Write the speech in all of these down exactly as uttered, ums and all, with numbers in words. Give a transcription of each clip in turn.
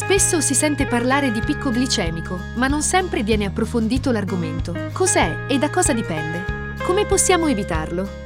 Spesso si sente parlare di picco glicemico, ma non sempre viene approfondito l'argomento. Cos'è e da cosa dipende? Come possiamo evitarlo?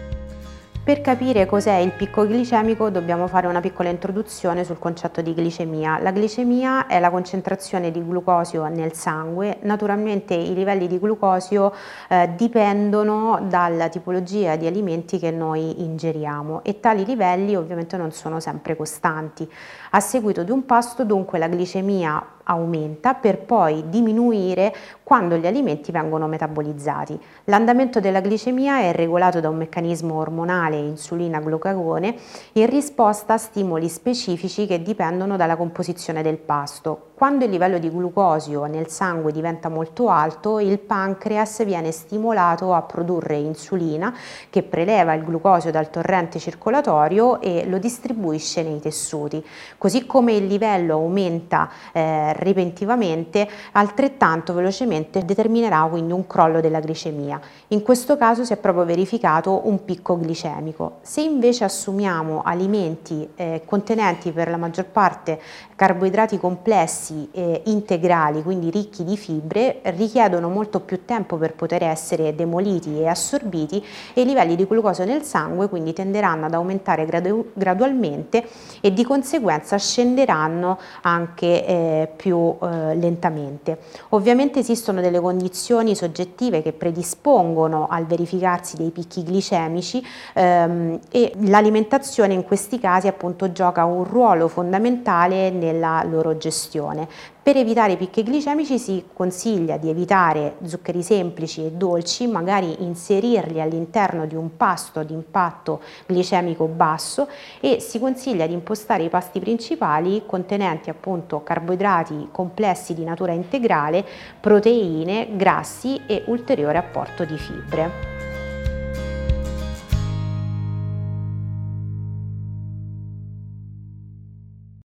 Per capire cos'è il picco glicemico dobbiamo fare una piccola introduzione sul concetto di glicemia. La glicemia è la concentrazione di glucosio nel sangue. Naturalmente i livelli di glucosio eh, dipendono dalla tipologia di alimenti che noi ingeriamo e tali livelli ovviamente non sono sempre costanti. A seguito di un pasto dunque la glicemia aumenta per poi diminuire quando gli alimenti vengono metabolizzati. L'andamento della glicemia è regolato da un meccanismo ormonale insulina-glucagone in risposta a stimoli specifici che dipendono dalla composizione del pasto. Quando il livello di glucosio nel sangue diventa molto alto, il pancreas viene stimolato a produrre insulina che preleva il glucosio dal torrente circolatorio e lo distribuisce nei tessuti. Così come il livello aumenta eh, repentivamente, altrettanto velocemente determinerà quindi un crollo della glicemia. In questo caso si è proprio verificato un picco glicemico. Se invece assumiamo alimenti eh, contenenti per la maggior parte carboidrati complessi eh, integrali, quindi ricchi di fibre, richiedono molto più tempo per poter essere demoliti e assorbiti e i livelli di glucosio nel sangue quindi tenderanno ad aumentare gradu gradualmente e di conseguenza scenderanno anche eh, più eh, lentamente. Ovviamente esistono delle condizioni soggettive che predispongono al verificarsi dei picchi glicemici ehm, e l'alimentazione in questi casi appunto gioca un ruolo fondamentale nella loro gestione. Per evitare i picchi glicemici si consiglia di evitare zuccheri semplici e dolci, magari inserirli all'interno di un pasto di impatto glicemico basso e si consiglia di impostare i pasti principali contenenti appunto carboidrati complessi di natura integrale, proteine, grassi e ulteriore apporto di fibre.